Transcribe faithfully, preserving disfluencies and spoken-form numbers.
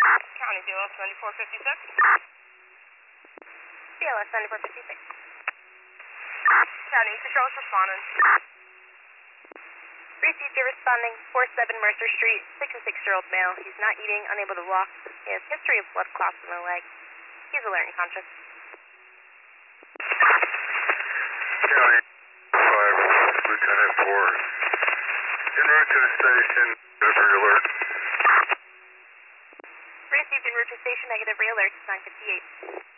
County B L S ninety-four fifty-six. B L S ninety-four fifty-six. County, you can show us responding. Received your responding, four seven Mercer Street, sixty-six-year-old male. He's not eating, unable to walk. He has history of blood clots in the leg. He's alert and conscious. County five, Lieutenant four. En route to the station, negative alert. Received en route to station, negative re-alert, nine fifty-eight.